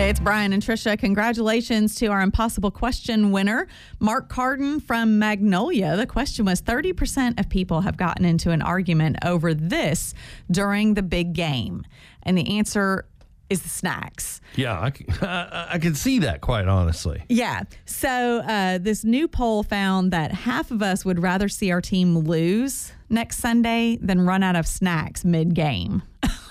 Hey, it's Brian and Tricia. Congratulations to our impossible question winner, Mark Carden from Magnolia. The question was 30% of people have gotten into an argument over this during the big game. And the answer is the snacks. Yeah, I can see that, quite honestly. Yeah. So this new poll found that half of us would rather see our team lose next Sunday than run out of snacks mid-game.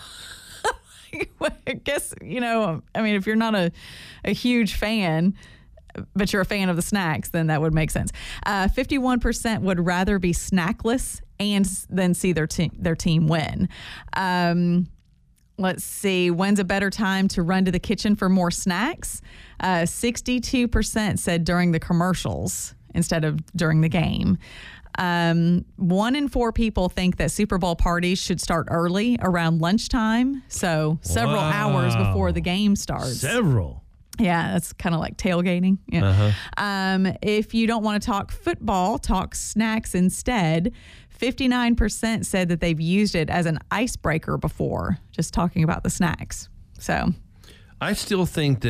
I guess, if you're not a huge fan, but you're a fan of the snacks, then that would make sense. 51% would rather be snackless and then see their team win. Let's see. When's a better time to run to the kitchen for more snacks? 62% said during the commercials instead of during the game. 1 in 4 people think that Super Bowl parties should start early around lunchtime. So several hours before the game starts. Several. Yeah, that's kind of like tailgating. Yeah. If you don't want to talk football, talk snacks instead. 59% said that they've used it as an icebreaker before, just talking about the snacks. So I still think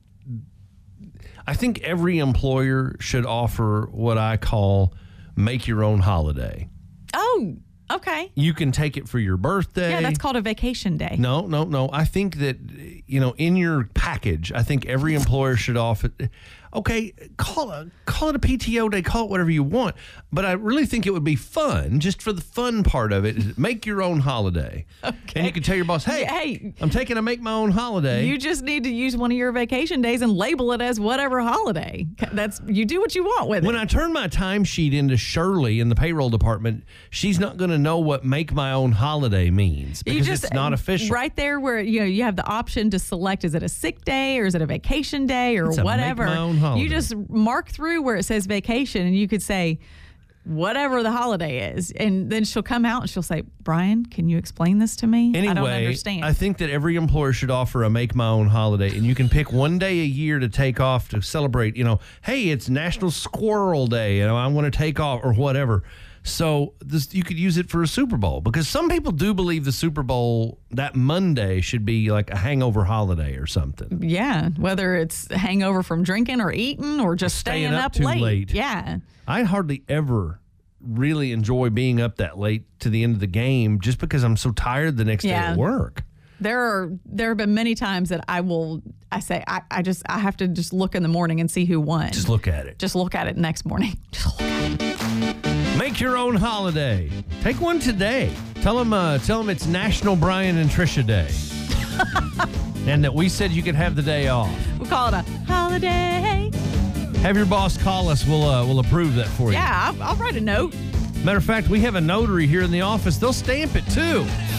I think every employer should offer what I call make your own holiday. Oh, okay. You can take it for your birthday. Yeah, that's called a vacation day. No. I think that, in your package, I think every employer should offer. Okay, call it a PTO day, call it whatever you want. But I really think it would be fun, just for the fun part of it, make your own holiday. Okay. And you can tell your boss, hey, I'm taking a make my own holiday. You just need to use one of your vacation days and label it as whatever holiday. You do what you want with it. When I turn my timesheet into Shirley in the payroll department, she's not going to know what make my own holiday means because it's not official. Right there where you have the option to select, is it a sick day or is it a vacation day or whatever. Make my own holiday. You just mark through where it says vacation and you could say whatever the holiday is. And then she'll come out and she'll say, Brian, can you explain this to me? Anyway, I don't understand. I think that every employer should offer a make my own holiday, and you can pick one day a year to take off to celebrate, hey, it's National Squirrel Day, I want to take off or whatever. So you could use it for a Super Bowl, because some people do believe the Super Bowl that Monday should be like a hangover holiday or something. Yeah, whether it's hangover from drinking or eating or just staying up too late. Yeah. I hardly ever really enjoy being up that late to the end of the game just because I'm so tired the next day at work. There have been many times that I have to just look in the morning and see who won. Just look at it. Just look at it next morning. Just look at it. Make your own holiday. Take one today. Tell them it's National Brian and Tricia Day. And that we said you could have the day off. We'll call it a holiday. Have your boss call us. We'll approve that for you. Yeah, I'll write a note. Matter of fact, we have a notary here in the office. They'll stamp it too.